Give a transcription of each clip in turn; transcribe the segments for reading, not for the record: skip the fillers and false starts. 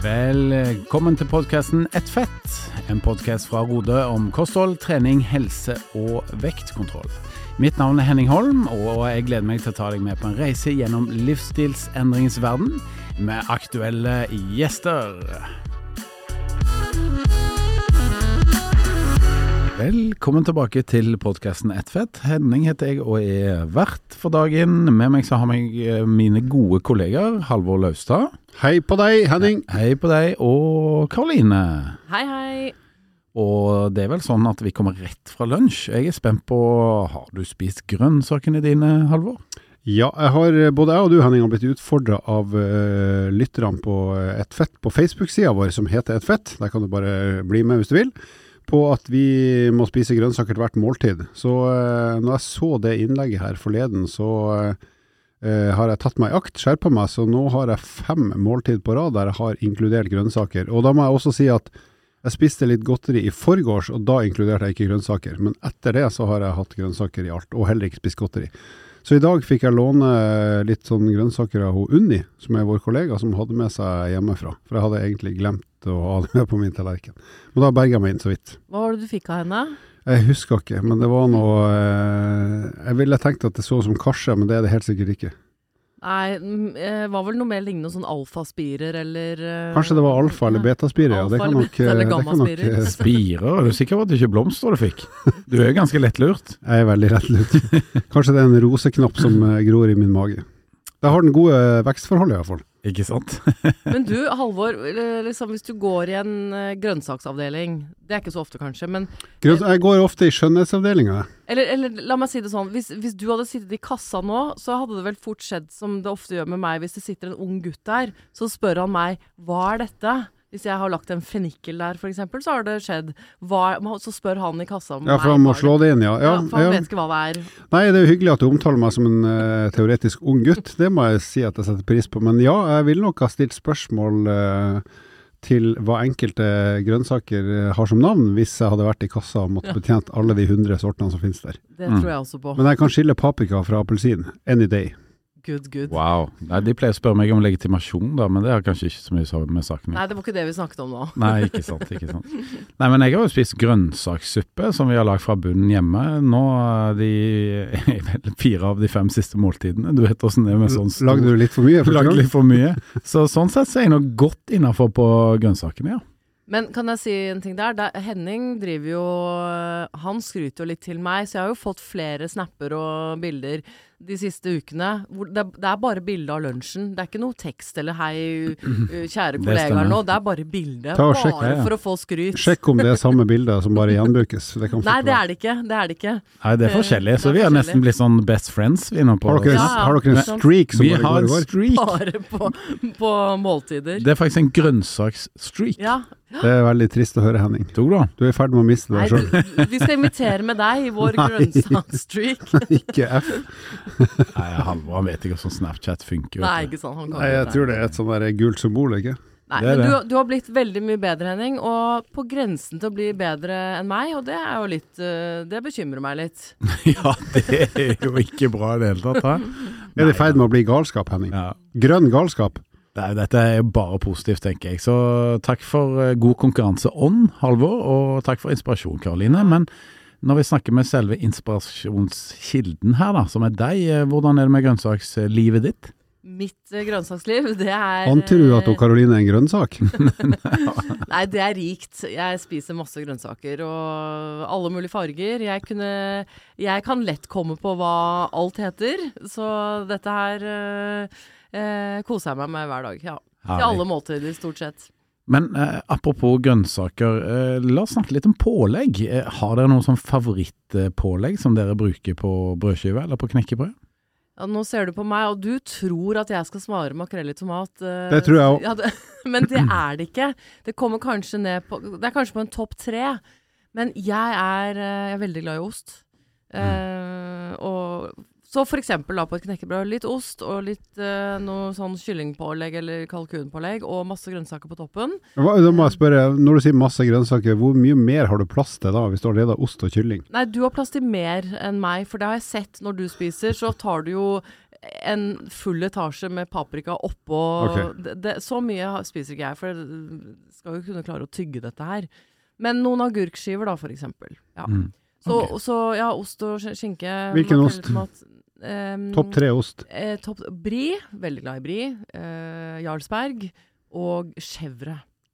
Velkommen til podcasten Et Fett, en podcast fra Rode om kosthold, trening, helse og vektkontroll. Mitt navn Henning Holm, og jeg gleder meg til å ta deg med på en reise gjennom livsstilsendringsverden med aktuelle gjester. Velkommen tilbake til podcasten Et Fett. Henning heter jeg og vert for dagen. Med meg så har jeg mine gode kolleger, Halvor Laustad. Hei på deg, Henning. Hei på deg, og Karoline. Hei, hei. Og det vel sånn at vi kommer rett fra lunsj. Jeg spent på, har du spist grønnsakene dine, Halvor? Ja, både jeg og du, Henning, har blitt utfordret av lytterne på Et Fett på Facebook-siden vår, som heter Et Fett. Der kan du bare bli med hvis du vil. På at vi må spise grønnsaker til hvert måltid. Så når jeg så det innlegget her forleden, så har jeg tatt meg i akt, skjerpet meg, så nå har jeg 5 måltid på rad der jeg har inkludert grønnsaker. Og da må jeg også si at jeg spiste litt godteri i forgårs, og da inkluderte jeg ikke grønnsaker. Men etter det så har jeg hatt grønnsaker i alt, og heller ikke spist godteri. Så i dag fikk jeg låne litt sånn grønnsaker av Unni, som vår kollega, som hadde med seg hjemmefra. For jeg hadde egentlig glemt å ha det med på min tallerken. Men da berget jeg meg inn så vidt. Hva var det du fikk av henne? Jeg husker ikke, men det var noe jeg ville tenkt at det så som karse, men det det helt sikkert ikke. Nei, var vel noe mer lignende sånn alfaspirer, eller... Kanskje det var alfa eller betaspirer, ja. Alfa eller beta eller gammaspirer. Spirer? Er du sikker på at det ikke blomster du fikk? Du jo ganske lettlurt. Jeg veldig lettlurt. Kanskje det en roseknapp som gror i min mage. Det har den gode vekstforholdet i hvert fall. Ikke sant? Men du, Halvor, liksom, hvis du går i en grønnsaksavdeling, det ikke så ofte kanskje, men... Jeg går ofte i skjønnhetsavdelingen. Eller la meg si det sånn, hvis du hadde sittet i kassa nå, så hadde det vel fort skjedd som det ofte gjør med meg, hvis det sitter en ung gutt der, så spør han meg, hva dette? Hvis jeg har lagt en fenikkel der, for eksempel, så har det skjedd. Så spør han i kassa om meg. Ja, for han må slå det inn, ja. Ja, for han vet ikke hva det er. Nei, det jo hyggelig at du omtaler meg som en teoretisk ung gutt. Det må jeg si at jeg setter pris på. Men ja, jeg vil nok ha stilt spørsmål til hva enkelte grønnsaker har som navn, hvis jeg hadde vært i kassa og måtte betjent alle de 100 sortene som finnes der. Det tror jeg også på. Men jeg kan skille paprika fra appelsin. Any day. Good. Wow. Nei, de pleier å spørre meg om legitimasjon da, men det har kanskje ikke så mye med saken. Nei, det var ikke det vi snakket om nå. Nei, ikke sant. Nei, men jeg har jo spist grønnsakssuppe som vi har lagt fra bunnen hjemme. Nå er 4 av de 5 siste måltidene. Du vet hvordan det er med sånn stor... Lagde du litt for mye? Lagde litt for mye. Så sånn sett så er jeg nok godt innenfor på grønnsakene, ja. Men kan jeg si en ting der? Henning driver jo, han skryter jo litt til meg, så jeg har jo fått flere snapper og bilder de siste ukene. Det er bare bilde av lunsjen. Det er ikke noe tekst eller hei, kjære kollegaer nå. Det er bare bilde, for å få skryt. Sjekk om det er samme bilde som bare gjenbrukes. Nei, det er det ikke. Nei, det er forskjellig. Så vi har nesten blitt sånn best friends vi nå på. Har dere en streak som bare går? Vi har en streak. Bare på måltider. Det er faktisk en grønnsaksstreak. Ja. Det er veldig trist å høre, Henning. Tog da? Du er i ferd med å miste det selv. Vi skal invitere med deg i vår grønnsaksstreak. Ikke F. Nei, Halvor, han vet ikke hvordan Snapchat funker. Nei, ikke sånn. Nei, jeg tror det er et sånn der gult symbol, ikke? Nei, men du har blitt veldig mye bedre, Henning, og på grensen til å bli bedre enn meg, og det er jo litt, det bekymrer meg litt. Ja, det er jo ikke bra i det hele tatt, da. Er det i ferd med å bli galskap, Henning? Ja. Grønn galskap? Nei, dette er bare positivt, tenker jeg. Så takk for god konkurranseånd, Halvor, og takk for inspirasjon, Karoline. Men når vi snakker med selve inspirasjonskilden her da, som er deg, hvordan er det med grønnsakslivet ditt? Mitt grønnsaksliv, det er... Antyder du at Karoline er en grønnsak? Nei, det er rikt. Jeg spiser masse grønnsaker, og alle mulige farger. Jeg kan lett komme på hva alt heter, så dette her... koser jeg meg med hver dag, ja. Til alle måltider, stort sett. Men apropos grønnsaker, la oss snakke litt om pålegg. Har dere noen sånn favorittpålegg som dere bruker på brødskive eller på knekkebrød? Ja, nå ser du på meg, og du tror at jeg skal svare makrell i tomat. Det tror jeg også. Ja, men det er det ikke. Det kommer kanskje ned på, det er kanskje på en topp 3, men jeg er veldig glad i ost. Og så for eksempel da på et knekkebrød, litt ost og litt noe sånn kyllingpålegg eller kalkunpålegg og masse grønnsaker på toppen. Da må jeg spørre, når du sier masse grønnsaker, hvor mye mer har du plass til da, hvis du har det da ost og kylling? Nei, du har plass til mer enn meg, for det har jeg sett når du spiser, så tar du jo en full etasje med paprika oppå. Ok. Så mye spiser ikke jeg, for jeg skal jo kunne klare å tygge dette her. Men noen agurkskiver da, for eksempel. Ja. Så ja, ost og skinke. Hvilken ost? Topp 3 ost. Brie, veldig glad i Brie. Jarlsberg og chèvre.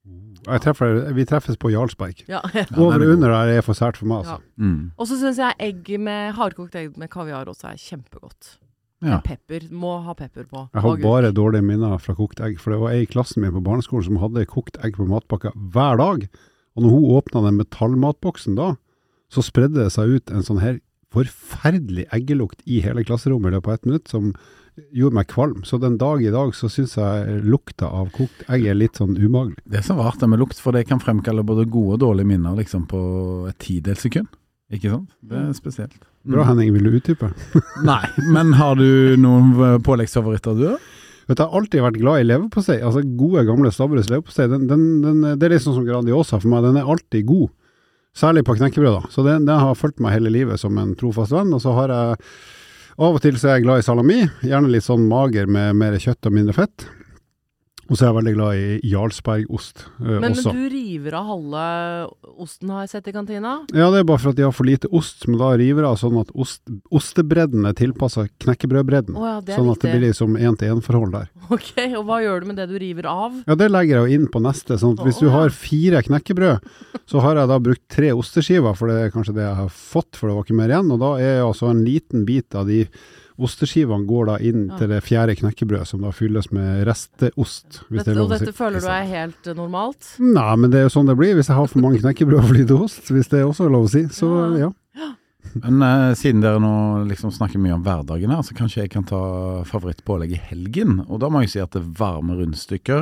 Vi treffes på Jarlsberg. Ja. Over og under der for sært for meg, altså. Ja. Og så synes jeg hardkokt egg med kaviar også kjempegodt. Ja. Pepper, må ha pepper på. Jeg har bare dårlige minner fra kokt egg, for det var en i klassen min på barneskolen som hadde kokt egg på matpakka hver dag. Og når hun åpnet den metallmatboksen da, så spredde det seg ut en sånn her forferdelig eggelukt i hele klasserommet i løpet av 1 minutt, som gjorde meg kvalm. Så den dag i dag så synes jeg lukta av kokt egg litt sånn umagelig. Det så rart det med lukt, for det kan fremkalle både gode og dårlige minner liksom på et 10-dels sekund. Ikke sant? Det spesielt. Bra, Henning, vil du utdype? Nei, men har du noen påleggsfavoritter du da? Vet du, jeg har alltid vært glad i leverpostei. Altså gode gamle Stabburets leverpostei. Det litt sånn som Grandiosa for meg. Den alltid god. Særlig på knekkebrød da. Så den har fulgt meg hele livet som en trofast venn. Og så har jeg av og til så er jeg glad i salami, gjerne litt sånn mager med mer kjøtt og mindre fett. Og så er jeg veldig glad i Jarlsbergost Men også. du river av halve osten, har jeg sett i kantina? Ja, det er bare for at de har for lite ost, men da river av sånn at ostebredden er tilpasset knekkebrødbredden. Sånn at det blir liksom 1-til-1-forhold der. Ok, og hva gjør du med det du river av? Ja, det legger jeg jo inn på neste. Sånn at hvis du har 4 knekkebrød, så har jeg da brukt 3 osteskiver, for det er kanskje det jeg har fått, for det var ikke mer igjen. Og da er altså en liten bit av de osteskivene går da inn til det 4. knekkebrød, som da fylles med resteost, hvis det er lov å si. Og dette føler du er helt normalt? Nei, men det er jo sånn det blir hvis jeg har for mange knekkebrød og for lite ost, hvis det også er lov å si. Så ja. Men siden dere nå liksom snakker mye om hverdagen her, så kanskje jeg kan ta favorittpålegg i helgen. Og da må jeg si at det varme rundstykker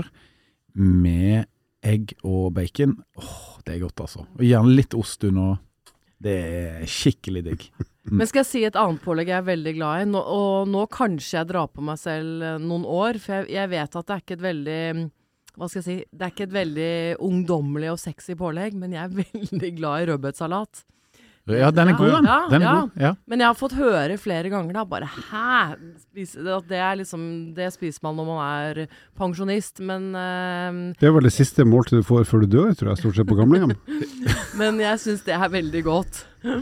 med egg og bacon, det er godt altså. Og gjerne litt ost under, det er skikkelig digg. Men skal jeg si et annet pålegg jeg er veldig glad i, og nå kanskje jeg drar på meg selv noen år, for jeg vet at det er ikke et veldig, hva skal jeg si, det er ikke et veldig ungdommelig og sexy pålegg, men jeg er veldig glad i rødbetsalat. Ja, den er god, den er god. Ja. Men jeg har fått høre flere ganger da, bare at det er liksom, det spiser man når man er pensjonist, men det er vel det siste måltid du får før du dør, tror jeg, stort sett på gamlehjem. Men jeg synes det er veldig godt.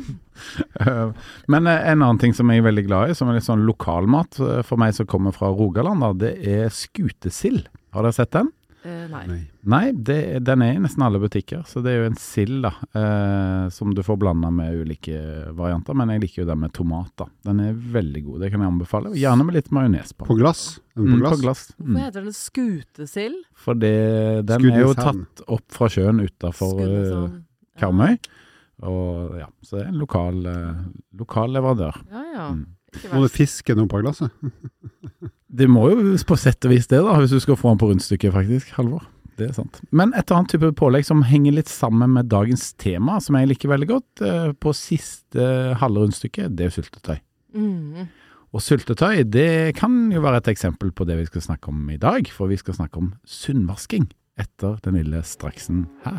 Men en annen ting som jeg er veldig glad i, som er litt sånn lokalmat for meg som kommer fra Rogaland da, det er skutesild. Har dere sett den? Nei, den er i nesten alle butikker, så det er jo en sild da, som du får blandet med ulike varianter, men jeg liker jo den med tomat da. Den er veldig god, det kan jeg anbefale, gjerne med litt majones på. På glass? På glass. Hvorfor heter den skutesild? For den er jo tatt opp fra sjøen utenfor Karmøy, og ja, så det er en lokal leverandør. Ja. Må du fiske noe på glasset? Det må jo på sett og vis det da, hvis du skal få den på rundstykket faktisk, Halvor. Det er sant. Men et annet type pålegg som henger litt sammen med dagens tema, som jeg liker veldig godt, på siste halve rundstykket, det er syltetøy. Og syltetøy, det kan jo være et eksempel på det vi skal snakke om i dag, for vi skal snakke om sunnvasking etter den lille straksen her.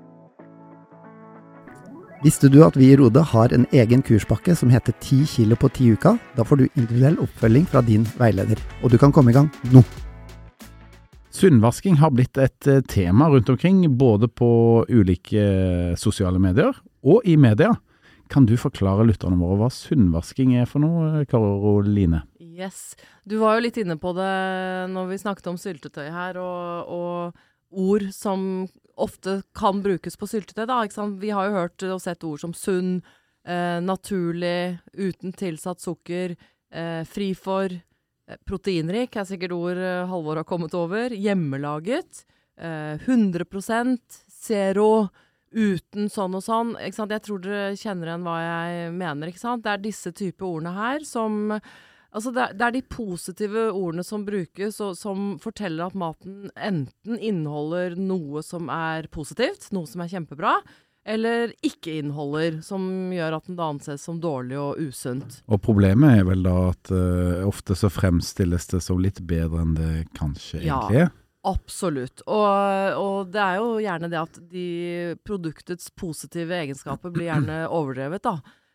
Visste du at vi i Rode har en egen kurspakke som heter 10 kilo på 10 uker? Da får du individuell oppfølging fra din veileder, og du kan komme i gang nå. Sunnvasking har blitt et tema rundt omkring, både på ulike sosiale medier og i media. Kan du forklare lytterne våre hva sunnvasking er for noe, Karoline? Yes, du var jo litt inne på det når vi snakket om syltetøy her, og ord som ofte kan brukes på syltetøy da, ikke sant? Vi har jo hørt og sett ord som sunn, naturlig, uten tilsatt sukker, fri for, proteinrik er sikkert ord Halvor har kommet over, hjemmelaget, 100%, zero, uten sånn og sånn, ikke sant? Jeg tror dere kjenner igjen hva jeg mener, ikke sant? Det er disse type ordene her som... Altså det er de positive ordene som brukes, og som forteller at maten enten inneholder noe som er positivt, noe som er kjempebra, eller ikke inneholder, som gjør at den da anses som dårlig og usunt. Og problemet er vel da at ofte så fremstilles det som litt bedre enn det kanskje egentlig er. Ja, absolutt. Og det er jo gjerne det at de produktets positive egenskaper blir gjerne overdrevet da.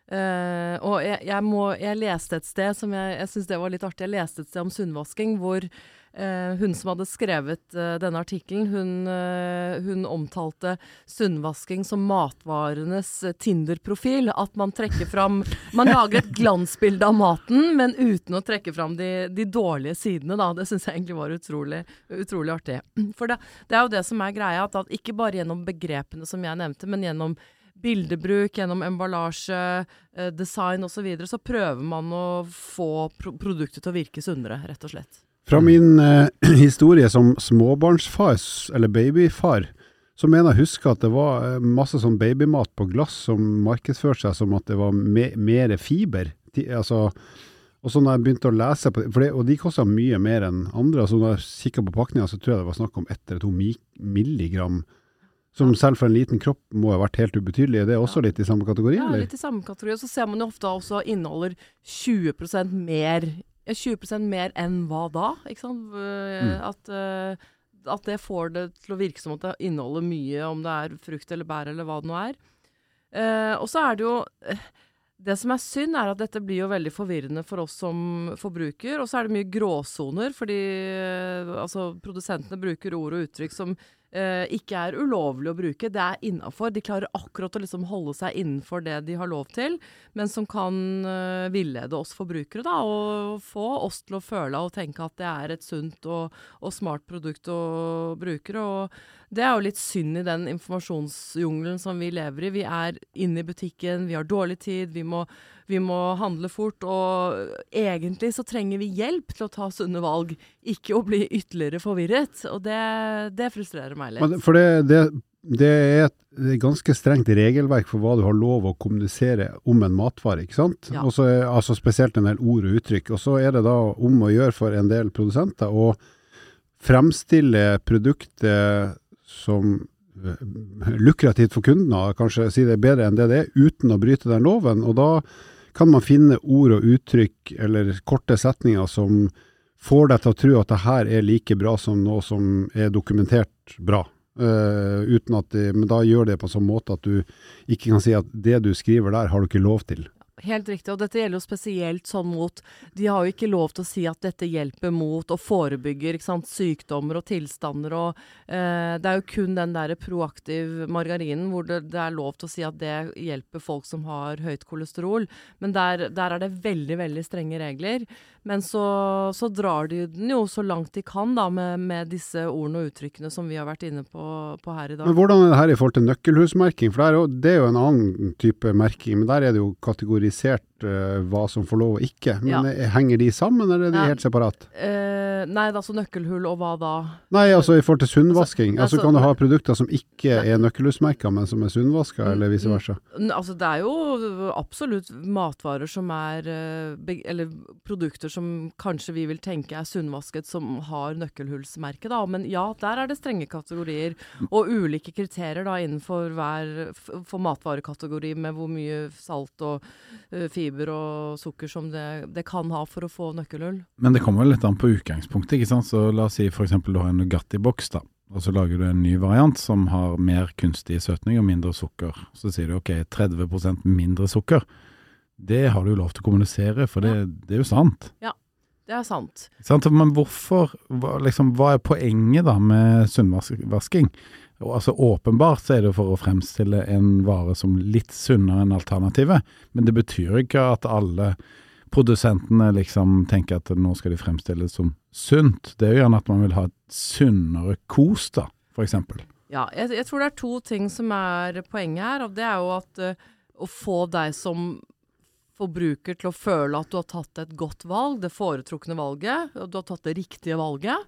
Og jeg leste et sted som jeg synes det var litt artig. Jeg leste et sted om sunnvasking hvor hun som hadde skrevet denne artikkelen, hun omtalte sunnvasking som matvarenes Tinder-profil. At man trekker fram, man lager et glansbilde av maten, men uten å trekke fram de dårlige sidene da. Det synes jeg egentlig var utrolig artig. For det er jo det som er greia, at ikke bare gjennom begrepene som jeg nevnte, men gjennom bildebruk, gjennom emballasje, design og så videre, så prøver man å få produktet til å virke sunnere, rett og slett. Fra min historie som småbarnsfar, eller babyfar, så mener jeg husker at det var masse sånn babymat på glass som markedsførte seg som at det var mer fiber. Altså, og så når jeg begynte å lese på det, og de kostet mye mer enn andre, altså når jeg kikket på pakningen, så tror jeg det var snakk om 1 eller 2 milligram, som selv for en liten kropp må ha vært helt ubetydelig. Er det også litt i samme kategori? Ja, eller? Litt i samme kategori. Og så ser man jo ofte også inneholder 20% mer 20% mer enn hva da, ikke sant? At det får det til å virke som at det inneholder mye, om det er frukt eller bær eller hva det nå er. Og så er det jo, det som er synd er at dette blir jo veldig forvirrende for oss som forbruker, og så er det mye gråsoner, fordi altså, produsentene bruker ord og uttrykk som ikke er ulovlig å bruke. Det er innenfor. De klarer akkurat å liksom holde seg innenfor det de har lov til, men som kan villede oss forbrukere da, og få oss til å føle og tenke at det er et sunt og smart produkt å bruke. Og det er jo litt synd i den informasjonsjungelen som vi lever i. Vi er inne i butikken, vi har dårlig tid, vi må handle fort, og egentlig så trenger vi hjelp til å ta sunne valg, ikke å bli ytterligere forvirret, og det frustrerer meg litt. For det er et ganske strengt regelverk for hva du har lov å kommunisere om en matvare, ikke sant? Ja. Og så altså spesielt en del ord og uttrykk, og så er det da om å gjøre for en del produsenter å fremstille produktet som lukrativt for kundene, kanskje si det bedre enn det er, uten å bryte den loven, og da kan man finne ord og uttrykk eller korte setninger som får deg til å tro at det her er like bra som noe som er dokumentert bra. Uten at men da gjør det på en sånn måte at du ikke kan si at det du skriver der har du ikke lov til. Helt riktig, og dette gjelder jo spesielt sånn mot, de har jo ikke lov til å si at dette hjelper mot og forebygger, ikke sant, sykdommer og tilstander, og det er jo kun den der proaktiv margarinen hvor det er lov til å si at det hjelper folk som har høyt kolesterol, men der er det veldig, veldig strenge regler, men så drar de den jo så langt de kan da, med disse ordene og uttrykkene som vi har vært inne på her i dag. Men hvordan er det her i forhold til nøkkelhusmerking? For det er jo en annen type merking, men der er det jo kategorisert hva som får lov og ikke. Men henger de sammen, eller er de helt separat? Nei, altså nøkkelhull og hva da? Nei, altså i forhold til sunnvasking. Altså kan du ha produkter som ikke er nøkkelhusmerket, men som er sunnvasket, eller vice versa? Altså det er jo absolutt matvarer som er, eller produkter som kanskje vi vil tenke er sunnvasket, som har nøkkelhullsmerke da, men ja, der er det strenge kategorier, og ulike kriterier da innenfor for matvarekategori med hvor mye salt og fiber og sukker som det kan ha for å få nøkkelhull. Men det kommer litt an på utgangspunktet, ikke sant? Så la oss si for eksempel du har en Nugatti-boks da, og så lager du en ny variant som har mer kunstig søtning og mindre sukker. Så sier du ok, 30% mindre sukker. Det har du jo lov til å kommunisere, for det er jo sant. Ja, det er sant. Men hvorfor, hva er poenget da med sunnvasking? Altså åpenbart så er det for å fremstille en vare som litt sunnere enn alternativet, men det betyr ikke at alle produsentene liksom tenker at nå skal de fremstille det som sunt. Det er jo gjerne at man vil ha et sunnere kos da, for eksempel. Ja, jeg tror det er 2 ting som er poenget her, og det er jo at å få deg som forbruker til å føle at du har tatt et godt valg, det foretrukne valget, og du har tatt det riktige valget.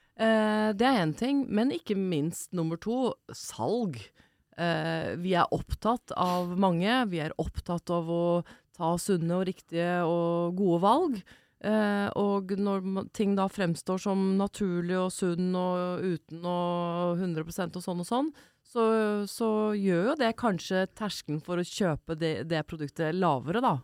Det er en ting, men ikke minst nummer 2, salg. Vi er opptatt av mange, vi er opptatt av å ta sunne og riktige og gode valg, og når ting da fremstår som naturlig og sunn og uten og 100% og sånn, så gjør jo det kanskje terskelen for å kjøpe det produktet lavere da.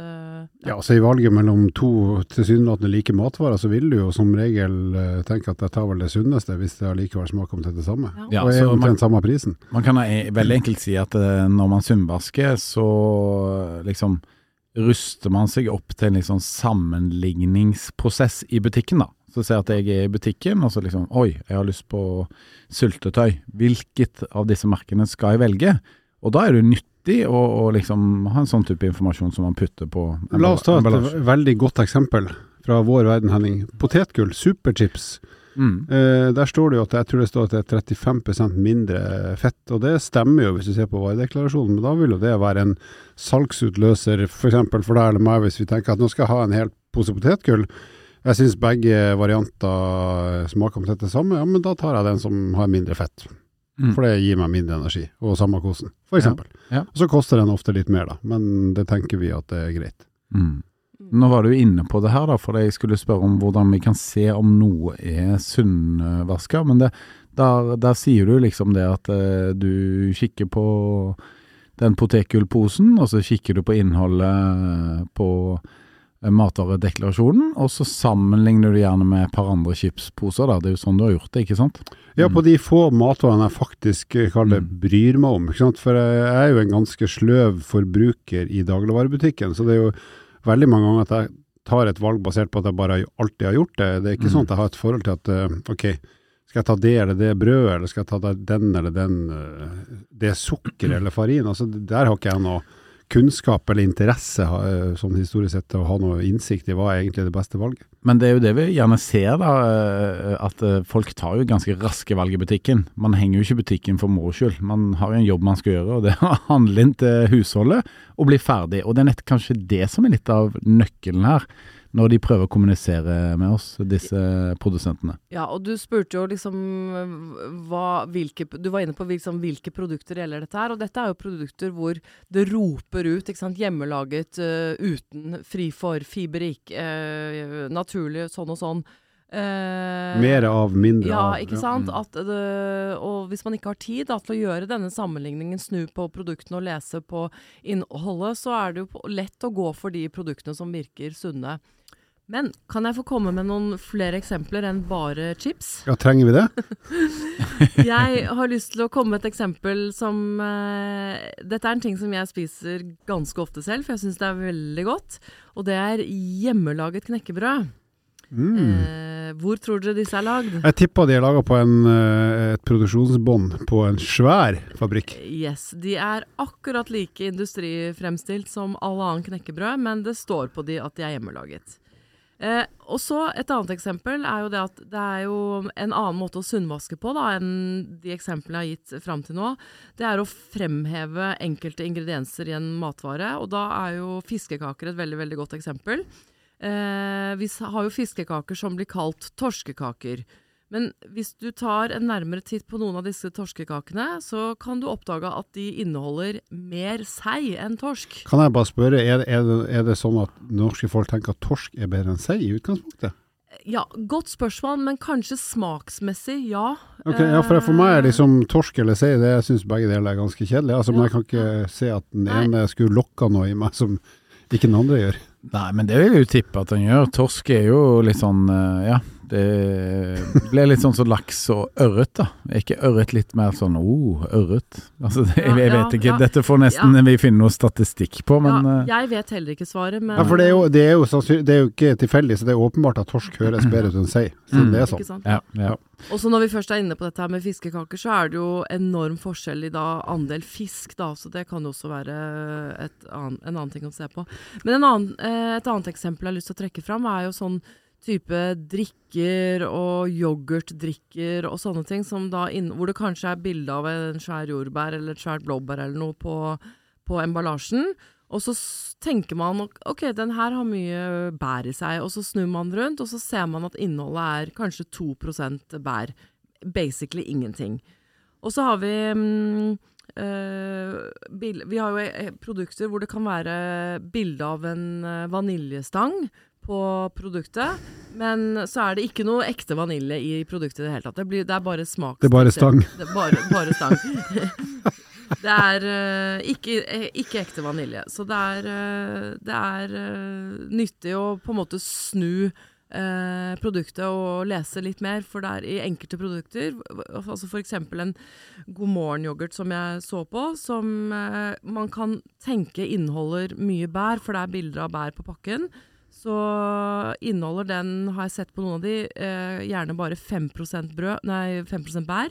Ja, så i valget mellom to tilsynelatende like matvarer, så vil du jo som regel tenke at jeg tar vel det sunneste, hvis det allikevel smaker omtrent det samme. Ja, og er omtrent samme prisen. Man kan veldig enkelt si at når man sunnvasker, så liksom ruster man seg opp til en liksom sammenligningsprosess i butikken da. Så ser jeg at jeg i butikken, og så liksom, oi, jeg har lyst på syltetøy. Hvilket av disse merkene skal jeg velge? Og da det nyttig å liksom ha en sånn type informasjon som man putter på La oss ta et veldig godt eksempel fra vår verden, Henning. Potetgull, superchips. Der står det jo at jeg tror det står at det 35% mindre fett, og det stemmer jo hvis du ser på varedeklarasjonen, men da vil jo det være en salgsutløser, for eksempel for deg eller meg, hvis vi tenker at nå skal jeg ha en hel pose potetgull. Jeg synes begge varianter smaker omtrent det samme, ja, men da tar jeg den som har mindre fett. For det gir meg mindre energi, og samme kosten, for eksempel. Ja. Så koster den ofte litt mer da, men det tenker vi at det greit. Nå var du inne på det her da, for jeg skulle spørre om hvordan vi kan se om noe sunnvasker, men der sier du liksom det at du kikker på den potetgullposen, og så kikker du på innholdet på matvaredeklarasjonen, og så sammenligner du gjerne med et par andre chipsposer da. Det jo sånn du har gjort det, ikke sant? Ja, på de få matvarene jeg faktisk bryr meg om, ikke sant? For jeg jo en ganske sløv forbruker i dagligvarebutikken, så det jo veldig mange ganger at jeg tar et valg basert på at jeg bare alltid har gjort det. Det ikke sånn at jeg har et forhold til at, ok, skal jeg ta det eller det brød, eller skal jeg ta den eller den, det sukker eller farin? Altså, der har ikke jeg noe kunnskap eller interesse som historisk sett til å ha noe innsikt i hva egentlig det beste valget. Men det jo det vi gjerne ser da, at folk tar jo ganske raske valg i butikken. Man henger jo ikke i butikken for moro skyld. Man har jo en jobb man skal gjøre, og det er å handle inn til husholdet og bli ferdig. Og det kanskje det som litt av nøkkelen her, når de prøver å kommunisere med oss, disse produsentene. Ja, og du spurte jo liksom du var inne på liksom, hvilke produkter gjelder dette her, og dette jo produkter hvor det roper ut, ikke sant, hjemmelaget, uten fri for fiberrik, naturlig, sånn og sånn. Mer av, mindre av. Ja, ikke sant? Og hvis man ikke har tid til å gjøre denne sammenligningen, snu på produktene og lese på innholdet, så det jo lett å gå for de produktene som virker sunne. Men kan jeg få komme med noen flere eksempler enn bare chips? Ja, trenger vi det? Jeg har lyst til å komme med et eksempel som dette en ting som jeg spiser ganske ofte selv, for jeg synes det veldig godt, og det hjemmelaget knekkebrød. Hvor tror dere disse lagd? Jeg tipper de laget på et produksjonsbånd på en svær fabrikk. Yes, de akkurat like industrifremstilt som alle annen knekkebrød, men det står på de at de hjemmelaget. Og så et annet eksempel jo det at det jo en annen måte å sunnvaske på da, enn de eksemplene jeg har gitt frem til nå. Det å fremheve enkelte ingredienser i en matvare, og da jo fiskekaker et veldig, veldig godt eksempel. Vi har jo fiskekaker som blir kalt torskekaker. Men hvis du tar en nærmere titt på noen av disse torskekakene, så kan du oppdage at de inneholder mer sei enn torsk. Kan jeg bare spørre, det sånn at norske folk tenker at torsk bedre enn sei i utgangspunktet? Ja, godt spørsmål, men kanskje smaksmessig, ja. Ok, ja, for meg liksom torsk eller sei, det jeg synes begge deler ganske kjedelig. Altså, men jeg kan ikke se at den ene skulle lokka noe i meg som ikke den andre gjør. Nei, men det vil jeg jo tippe at den gjør. Torsk jo litt sånn, ja, det blir litt sånn som laks og ørret da. Ikke ørret litt mer sånn, ørret. Altså, jeg vet ikke, dette får nesten vi finne noe statistikk på, men... Ja, jeg vet heller ikke svaret, men... Ja, for det jo ikke tilfeldig, så det åpenbart at torsk høres bedre ut enn sei. Så det sånn. Ikke sant? Ja. Og så når vi først inne på dette her med fiskekaker, så det jo enorm forskjell i da andel fisk da, så det kan jo også være en annen ting å se på. Men et annet eksempel jeg har lyst til å trekke fram jo sånn type drikker og yoghurtdrikker og sånne ting som da hvor det kanskje bilde av en svær jordbær eller et svært blåbær eller noe på emballasjen. Og så tenker man, ok, den her har mye bær i seg, og så snur man rundt, og så ser man at innholdet kanskje 2% bær. Basically ingenting. Og så har vi har jo produkter hvor det kan være bilde av en vaniljestang på produktet, men så det ikke noe ekte vanilje i produktet i det hele tatt. Det er bare smak. Det bare stang. Det bare stang. Det ikke ekte vanilje. Så det nyttig å på en måte snu produktet og lese litt mer, for det i enkelte produkter, altså for eksempel en God morgen yoghurt som jeg så på, som man kan tenke inneholder mye bær, for det bilder av bær på pakken, så inneholder den, har jeg sett på noen av de, gjerne bare 5% bær,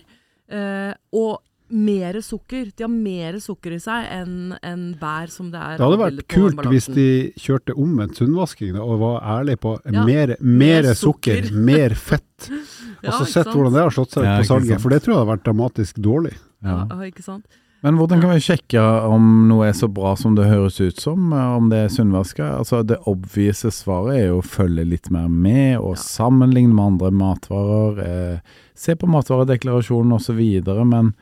og mer sukker. De har mer sukker i seg enn bær som det Det hadde vært kult hvis de kjørte omvendt sunnvasking og var ærlige på mer sukker, mer fett. Og så sett hvordan det har slått seg ut på salget, for det tror jeg har vært dramatisk dårlig. Ja, ikke sant? Men hvordan kan vi sjekke om noe så bra som det høres ut som, om det sunnvaska? Altså det obvise svaret jo å følge litt mer med og sammenligne med andre matvarer, se på matvaredeklarasjonen og så videre, men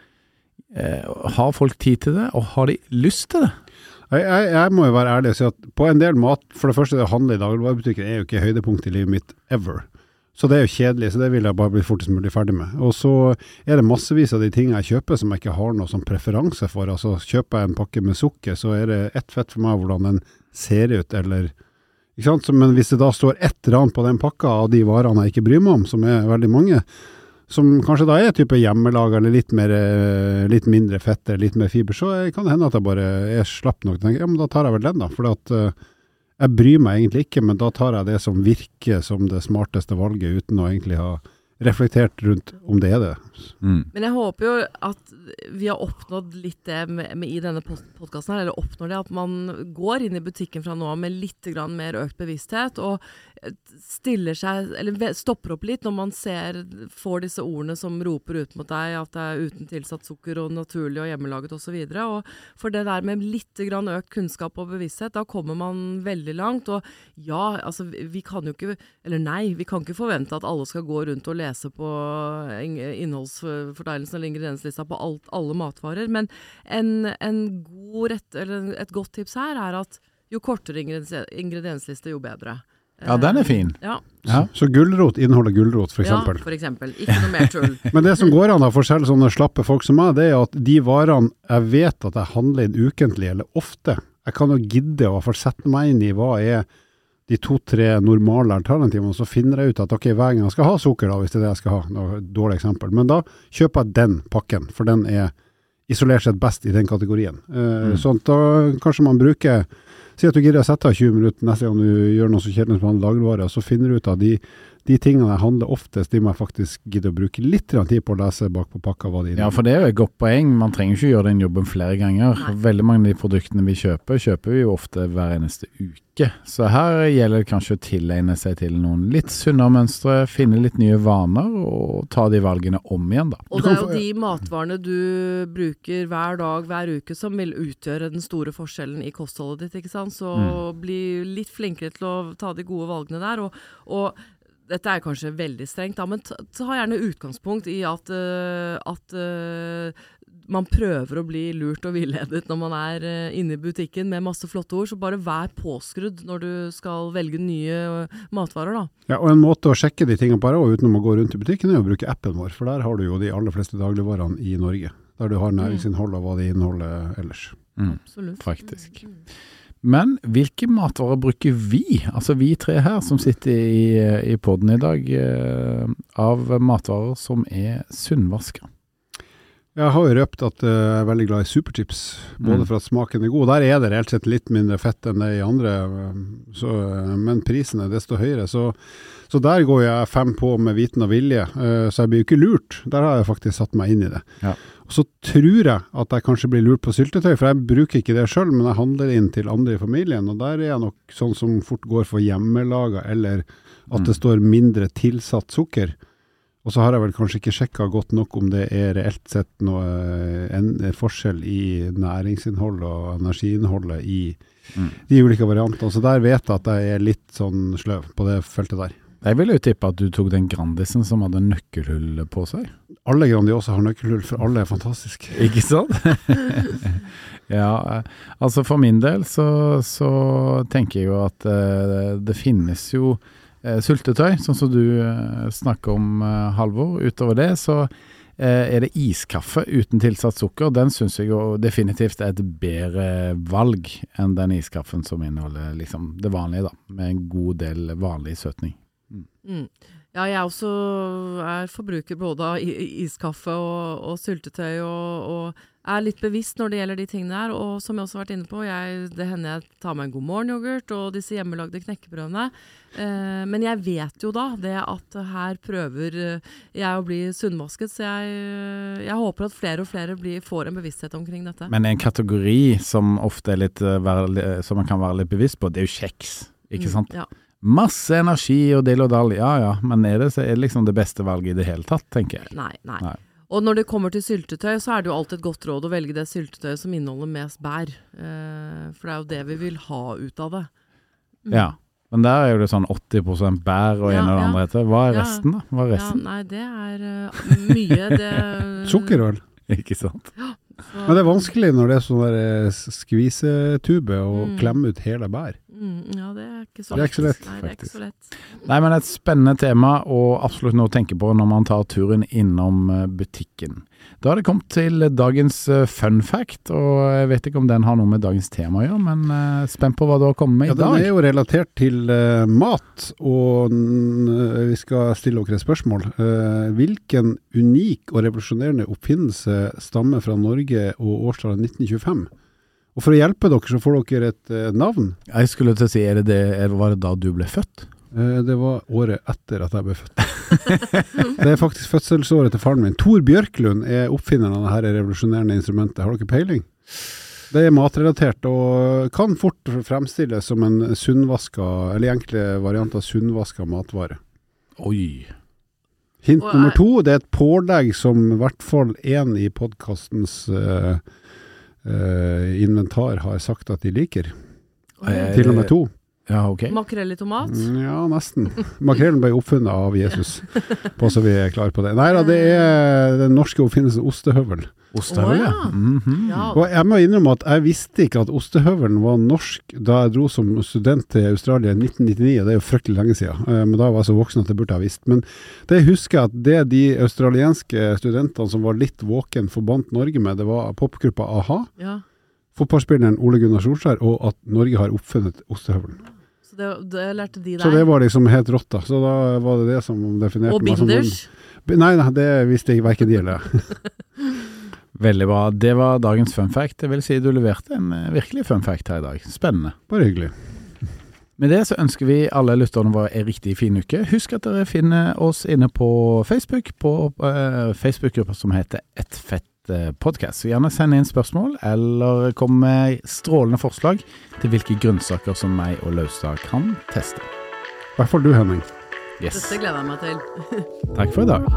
har folk tid til det, og har de lyst til det? Jeg må jo være ærlig og si at på en del mat, for det første det handler i dagligvarebutikken jo ikke høydepunkt i livet mitt ever. Så det jo kjedelig, så det vil jeg bare bli fortest mulig ferdig med. Og så det massevis av de tingene jeg kjøper som jeg ikke har noe som preferanse for. Altså kjøper jeg en pakke med sukker, så det ett fett for meg hvordan den ser ut, eller ikke sant? Men hvis det da står ett eller annet på den pakka av de varene jeg ikke bryr meg om, som veldig mange, som kanskje da type hjemmelag, eller litt mindre fett, eller litt mer fiber, så kan det hende at jeg bare slapp nok. Ja, men da tar jeg vel den da, for jeg bryr meg egentlig ikke, men da tar jeg det som virker som det smarteste valget, uten å egentlig ha reflektert rundt om det det. Men jeg håper jo at vi har oppnådd litt det med i denne podcasten her, eller oppnår det at man går inn i butikken fra nå med litt grann mer økt bevissthet, og stiller seg, eller stopper opp litt når man får disse ordene som roper ut mot deg, at det uten tilsatt sukker og naturlig og hjemmelaget og så videre, og for det der med litt grann økt kunnskap og bevissthet, da kommer man veldig langt, og ja, altså vi kan jo ikke, eller nei, vi kan ikke forvente at alle skal gå rundt og lese på innholdsfortegnelsen eller ingredienslista på alle matvarer, men en god rett, eller et godt tips her at jo kortere ingrediensliste, jo bedre. Ja, den fin. Ja. Så gulrot inneholder gulrot, for eksempel. Ja, for eksempel. Ikke noe mer tull. Men det som går an for selv sånne slappe folk som meg, det at de varene jeg vet at jeg handler inn ukentlig eller ofte, jeg kan jo gidde å i hvert fall sette meg inn i hva de 2-3 normale alternativene, og så finner jeg ut at ok, hver gang jeg skal ha sukker da, hvis det jeg skal ha, noe dårlig eksempel, men da kjøper jeg den pakken, for den isolert sett best i den kategorien. Sånn at da kanskje man bruker, si at du gidder å sette av 20 minutter neste gang du gjør noe så kjedelig som dagligvare, og så finner du ut av de tingene jeg handler oftest, de må jeg faktisk gidde å bruke litt tid på å lese bak på pakka hva de inneholder. Ja, for det jo et godt poeng. Man trenger ikke gjøre den jobben flere ganger. Nei. Veldig mange av de produktene vi kjøper vi jo ofte hver eneste uke. Så her gjelder det kanskje å tilegne seg til noen litt sunnere mønstre, finne litt nye vaner og ta de valgene om igjen da. Og det jo de matvarene du bruker hver dag, hver uke, som vil utgjøre den store forskjellen i kostholdet ditt, ikke sant? Så bli litt flinkere til å ta de gode valgene der, og dette kanskje veldig strengt, da, men ta gjerne utgangspunkt i at man prøver å bli lurt og villedet når man inne i butikken med masse flotte ord, så bare vær påskrudd når du skal velge nye matvarer da. Ja, og en måte å sjekke de tingene bare uten å gå rundt i butikken å bruke appen vår, for der har du jo de aller fleste dagligvarene i Norge, der du har næringsinnhold og hva de inneholder ellers. Absolutt. Faktisk. Men hvilke matvarer bruker vi, altså vi tre her som sitter i podden i dag, av matvarer som sunnvaska? Jeg har jo røpt at jeg veldig glad i superchips, både for at smaken god. Der det reelt sett litt mindre fett enn det i andre, men prisen desto høyere. Så der går jeg 5 på med viten og vilje, så jeg blir jo ikke lurt. Der har jeg faktisk satt meg inn i det. Ja. Og så tror jeg at jeg kanskje blir lurt på syltetøy, for jeg bruker ikke det selv, men jeg handler inn til andre i familien, og der jeg nok sånn som fort går for hjemmelaga, eller at det står mindre tilsatt sukker. Og så har jeg vel kanskje ikke sjekket godt nok om det reelt sett en forskjell i næringsinnhold og energiinnholdet i de ulike variantene. Så der vet jeg at jeg litt sånn sløv på det feltet der. Jeg vil jo tippe at du tok den Grandisen som hadde nøkkelhull på seg. Alle Grandiosa har nøkkelhull, for alle fantastisk. Ikke sant? Ja, altså for min del så tenker jeg jo at det finnes jo sultetøy, sånn som du snakker om, Halvor. Utover det så det iskaffe uten tilsatt sukker. Den synes jeg jo definitivt et bedre valg enn den iskaffen som inneholder liksom det vanlige da, med en god del vanlig søtning. Ja, jeg også forbruker både av iskaffe og syltetøy og litt bevisst når det gjelder de tingene her, og som jeg også har vært inne på, det hender jeg tar meg en god morgenyoghurt og disse hjemmelagde knekkebrødene, men jeg vet jo da det at her prøver jeg å bli sunnvasket, så jeg håper at flere og flere får en bevissthet omkring dette. Men en kategori som ofte litt, som man kan være litt bevisst på, det jo kjeks, ikke sant? Ja. Masse energi og del og dall, ja, men det liksom det beste valget i det hele tatt, tenker jeg. Nei. Og når det kommer til syltetøy, så det jo alltid et godt råd å velge det syltetøyet som inneholder mest bær. For det jo det vi vil ha ut av det. Ja, men der jo det sånn 80% bær og en og det andre heter. Hva resten da? Hva resten? Ja, nei, det mye. Sukker, vel? Ikke sant? Ja. Men det vanskelig når det sånn der skvisetube og klemme ut hele bær. Ja, det ikke så lett. Det ikke så lett, Nei, faktisk. Det ikke så lett. Nei, men et spennende tema, og absolutt noe å tenke på når man tar turen innom butikken. Da har det kommet til dagens fun fact, og jeg vet ikke om den har noe med dagens tema å gjøre, men spent på hva du har kommet med i dag. Den jo relatert til mat, og vi skal stille dere et spørsmål. Hvilken unik og revolusjonerende oppfinnelse stammer fra Norge og årstallet 1925? Og for å hjelpe dere så får dere et navn. Jeg skulle til å si, var det da du ble født? Det var året etter at jeg ble født. Det faktisk fødselsåret til faren min. Tor Bjørklund oppfinneren av dette revolusjonerende instrumentet. Har dere peiling? Det matrelatert og kan fort fremstilles som en sunnvaska, eller enkle varianter av sunnvaska matvare. Oi. Hint nummer 2, det et pålegg som i hvert fall en i podcastens inventar har sagt at de liker. Til og med 2. Ja, ok. Makrell i tomat? Ja, nesten. Makrellen ble oppfunnet av Jesus. På så vi klar på det. Nei da, det den norske oppfinnelsen ostehøvel. Ostehøvel, ja. Ja. Og jeg må innrømme at jeg visste ikke at ostehøvelen var norsk da jeg dro som student til Australia i 1999, og det jo fryktelig lenge siden. Men da var jeg så voksen at jeg burde ha visst. Men det husker jeg at det de australienske studentene som var litt våken forbandt Norge med, det var popgruppa A-ha, fotballspilleren Ole Gunnar Solskjær, og at Norge har oppfunnet ostehøvelen. Så det lærte de der? Så det var liksom helt rått da. Så da var det som definerte meg som... Og binders? Nei, det visste jeg hverken de eller. Veldig bra. Det var dagens fun fact. Det vil si du leverte en virkelig fun fact her i dag. Spennende. Bare hyggelig. Med det så ønsker vi alle lytterne våre en riktig fin uke. Husk at dere finner oss inne på Facebook, på Facebook-gruppa som heter Et Fett podcast. Så gjerne send inn spørsmål, eller kom med strålende forslag til hvilke grunnsaker som meg og Laustad kan teste. I hvert fall du, Henning. Yes. Dette gleder jeg meg til. Takk for i dag.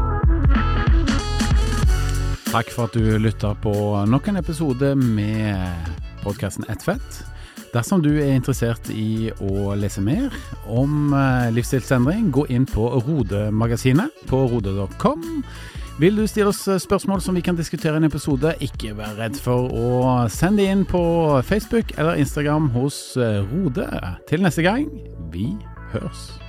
Takk for at du lytter på nok en episode med podcasten Et Fett. Dersom du interessert i å lese mer om livsstilsendring, gå inn på Rode-magasinet på rode.com. Vil du stille oss spørsmål som vi kan diskutere i en episode, ikke vær redd for å sende inn på Facebook eller Instagram hos Rode. Til neste gang, vi høres.